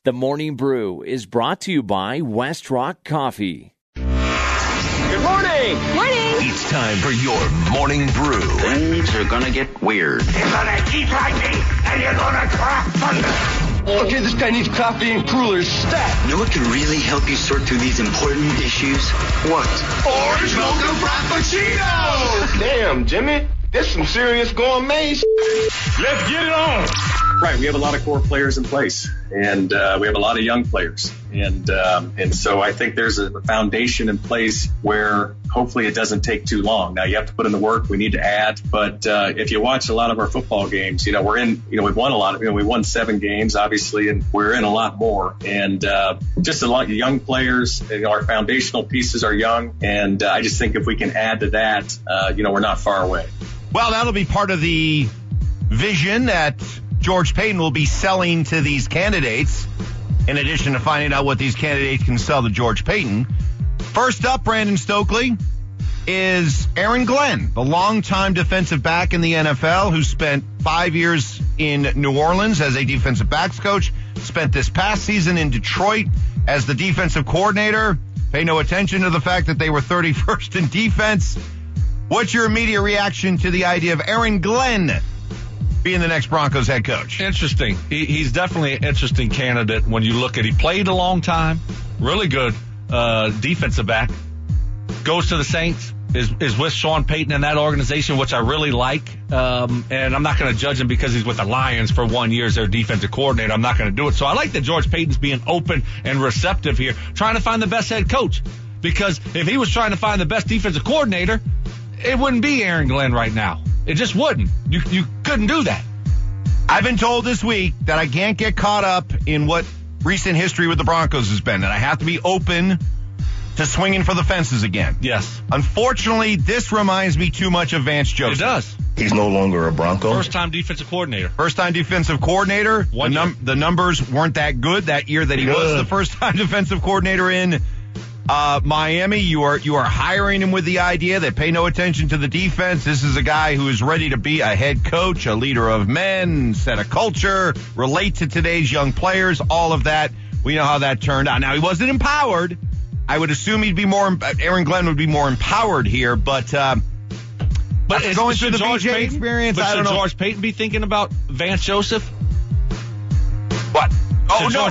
The Morning Brew is brought to you by West Rock Coffee. Good morning! Morning! It's time for your Morning Brew. Things are gonna get weird. You're gonna keep lightning, and you're gonna crack thunder. Okay, this guy needs coffee and crullers stat. You know what can really help you sort through these important issues? What? Orange mocha frappuccino! Damn, Jimmy, there's some serious gourmet. Let's get it on! Right, we have a lot of core players in place, and we have a lot of young players, and so I think there's a foundation in place where hopefully it doesn't take too long. Now you have to put in the work. We need to add, but if you watch a lot of our football games, we've won a lot. We won 7 games, obviously, and we're in a lot more, and just a lot of young players. Our foundational pieces are young, and I just think if we can add to that, we're not far away. Well, that'll be part of the vision that George Paton will be selling to these candidates, in addition to finding out what these candidates can sell to George Paton. First up, Brandon Stokely, is Aaron Glenn, the longtime defensive back in the NFL who spent 5 years in New Orleans as a defensive backs coach, spent this past season in Detroit as the defensive coordinator. Pay no attention to the fact that they were 31st in defense. What's your immediate reaction to the idea of Aaron Glenn being the next Broncos head coach? Interesting. He's definitely an interesting candidate when you look at he played a long time, really good defensive back, goes to the Saints, is with Sean Payton in that organization, which I really like. And I'm not going to judge him because he's with the Lions for 1 year as their defensive coordinator. I'm not going to do it. So I like that George Payton's being open and receptive here, trying to find the best head coach. Because if he was trying to find the best defensive coordinator, it wouldn't be Aaron Glenn right now. It just wouldn't. You couldn't do that. I've been told this week that I can't get caught up in what recent history with the Broncos has been, that I have to be open to swinging for the fences again. Yes. Unfortunately, this reminds me too much of Vance Joseph. It does. He's no longer a Bronco. First-time defensive coordinator. First-time defensive coordinator. The numbers weren't that good that year that he was the first-time defensive coordinator in Miami. You are hiring him with the idea that pay no attention to the defense. This is a guy who is ready to be a head coach, a leader of men, set a culture, relate to today's young players, all of that. We know how that turned out. Now, he wasn't empowered. I would assume Aaron Glenn would be more empowered here, but going through the BJ experience, I don't know. Should George Payton be thinking about Vance Joseph? What? Oh, no.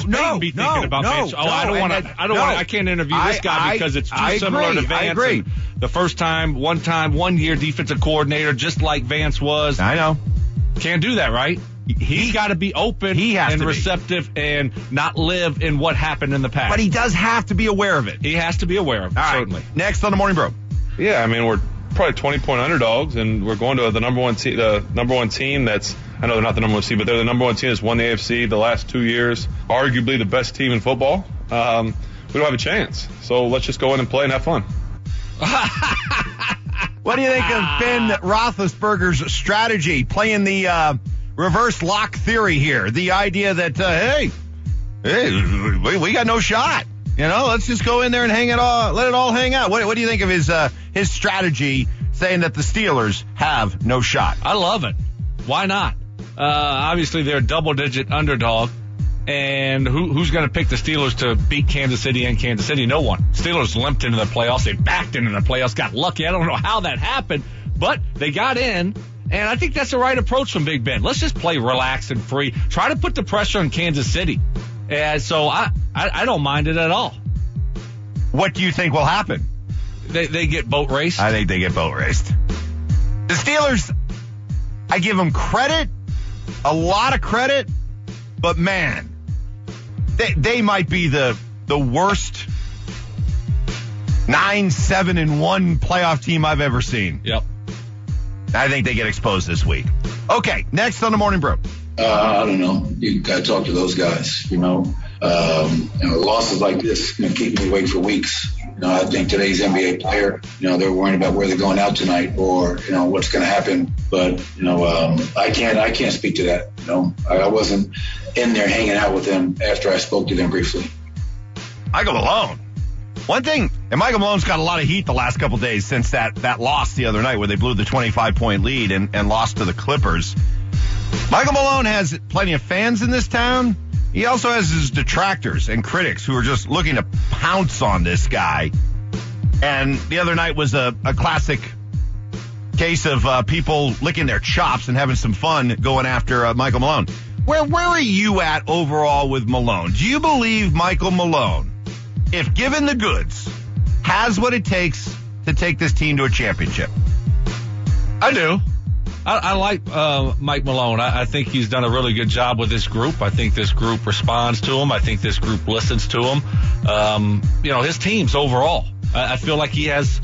I can't interview this guy because it's too similar to Vance. I agree. The first time, 1 year defensive coordinator, just like Vance was. I know. Can't do that, right? He's got to be open and receptive and not live in what happened in the past. But he does have to be aware of it. He has to be aware of it, certainly. Right. Next on the Morning Brew. Yeah, I mean, we're probably 20-point underdogs, and we're going to the number one team that's, I know they're not the number one seed, but they're the number one team that's won the AFC the last 2 years, arguably the best team in football. We don't have a chance. So let's just go in and play and have fun. What do you think of Ben Roethlisberger's strategy, playing the reverse lock theory here? The idea that, hey, we got no shot. Let's just go in there and let it all hang out. What do you think of his strategy, saying that the Steelers have no shot? I love it. Why not? Obviously, they're a double-digit underdog. And who's going to pick the Steelers to beat Kansas City and Kansas City? No one. Steelers limped into the playoffs. They backed into the playoffs, got lucky. I don't know how that happened, but they got in. And I think that's the right approach from Big Ben. Let's just play relaxed and free. Try to put the pressure on Kansas City. And so I don't mind it at all. What do you think will happen? They get boat raced. I think they get boat raced. The Steelers, I give them credit, a lot of credit, but man, they might be the worst 9-7-1 playoff team I've ever seen. Yep. I think they get exposed this week. Okay, next on the Morning Brew. I don't know. You got to talk to those guys, losses like this keep me awake for weeks. I think today's NBA player, they're worrying about where they're going out tonight or, what's going to happen. But, I can't speak to that. I wasn't in there hanging out with them after I spoke to them briefly. Michael Malone. One thing, and Michael Malone's got a lot of heat the last couple days since that loss the other night where they blew the 25-point lead and lost to the Clippers. Michael Malone has plenty of fans in this town, he also has his detractors and critics who are just looking to pounce on this guy. And the other night was a classic case of people licking their chops and having some fun going after Michael Malone. Where are you at overall with Malone? Do you believe Michael Malone, if given the goods, has what it takes to take this team to a championship? I do. I like Mike Malone. I think he's done a really good job with this group. I think this group responds to him. I think this group listens to him. His teams overall, I feel like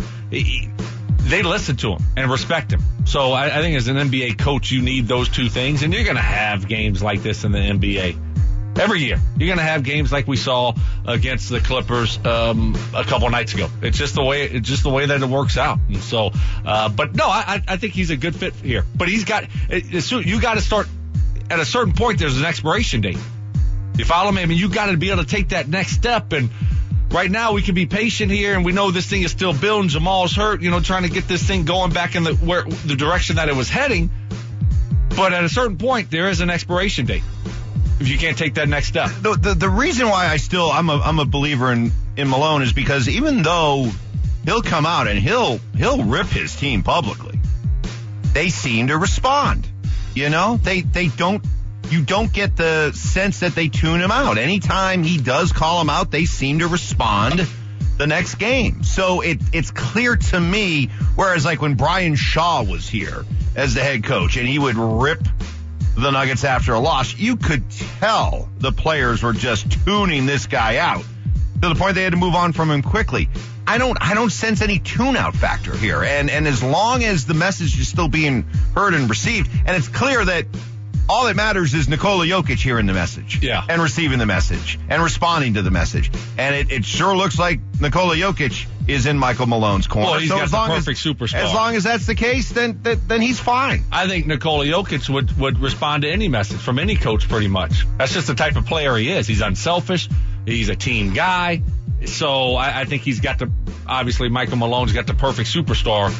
they listen to him and respect him. So I think as an NBA coach, you need those two things, and you're going to have games like this in the NBA. Every year, you're going to have games like we saw against the Clippers a couple nights ago. It's just the way that it works out. And so, but no, I think he's a good fit here. But you got to start at a certain point. There's an expiration date. You follow me? I mean, you got to be able to take that next step. And right now, we can be patient here, and we know this thing is still building. Jamal's hurt, trying to get this thing going back in the direction that it was heading. But at a certain point, there is an expiration date if you can't take that next step. The reason why I'm a believer in Malone is because even though he'll come out and he'll rip his team publicly, they seem to respond. They don't. You don't get the sense that they tune him out. Anytime he does call him out, they seem to respond the next game. So it's clear to me, whereas like when Brian Shaw was here as the head coach and he would rip the Nuggets after a loss, you could tell the players were just tuning this guy out to the point they had to move on from him quickly. I don't sense any tune-out factor here. And as long as the message is still being heard and received, and it's clear that all that matters is Nikola Jokic hearing the message, and receiving the message, and responding to the message. And it sure looks like Nikola Jokic is in Michael Malone's corner. Well, he's got the perfect superstar. As long as that's the case, then he's fine. I think Nikola Jokic would respond to any message from any coach pretty much. That's just the type of player he is. He's unselfish. He's a team guy. So I think obviously Michael Malone's got the perfect superstar.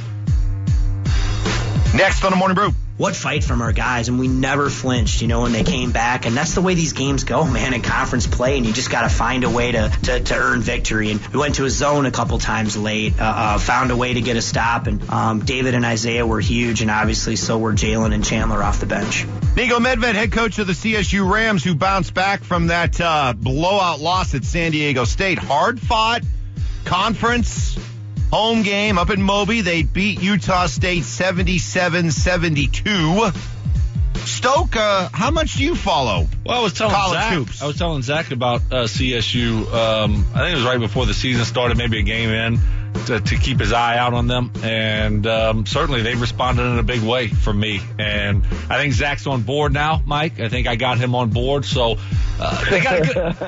Next on the Morning Brew. What fight from our guys, and we never flinched, when they came back. And that's the way these games go, man, in conference play, and you just got to find a way to earn victory. And we went to a zone a couple times late, found a way to get a stop, and David and Isaiah were huge, and obviously so were Jalen and Chandler off the bench. Niko Medved, head coach of the CSU Rams, who bounced back from that blowout loss at San Diego State. Hard-fought conference home game up in Moby. They beat Utah State 77-72. Stoke, how much do you follow? Well, I was telling Zach about CSU. I think it was right before the season started, maybe a game in, to keep his eye out on them. And certainly they responded in a big way for me. And I think Zach's on board now, Mike. I think I got him on board. So they got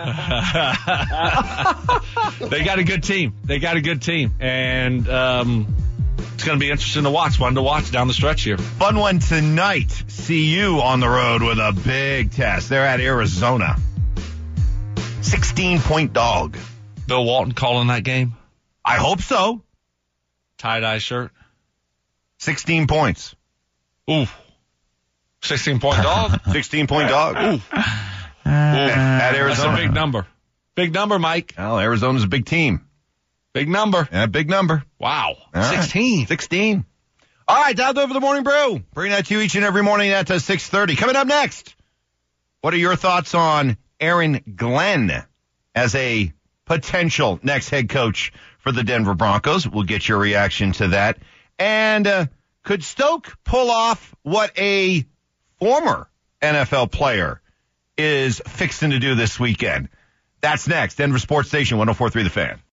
a good team. They got a good team. And it's going to be interesting to watch. Fun to watch down the stretch here. Fun one tonight. CU on the road with a big test. They're at Arizona. 16-point dog. Bill Walton calling that game? I hope so. Tie-dye shirt. 16 points. Ooh. 16-point dog? 16-point dog. Ooh. At Arizona. That's a big number. Big number, Mike. Well, Arizona's a big team. Big number. Yeah, big number. Wow. All 16. Right. 16. All right, dialed over the Morning Brew. Bring that to you each and every morning at 6:30. Coming up next, what are your thoughts on Aaron Glenn as a potential next head coach for the Denver Broncos? We'll get your reaction to that. And could Stoke pull off what a former NFL player is fixing to do this weekend? That's next. Denver Sports Station 104.3 The Fan.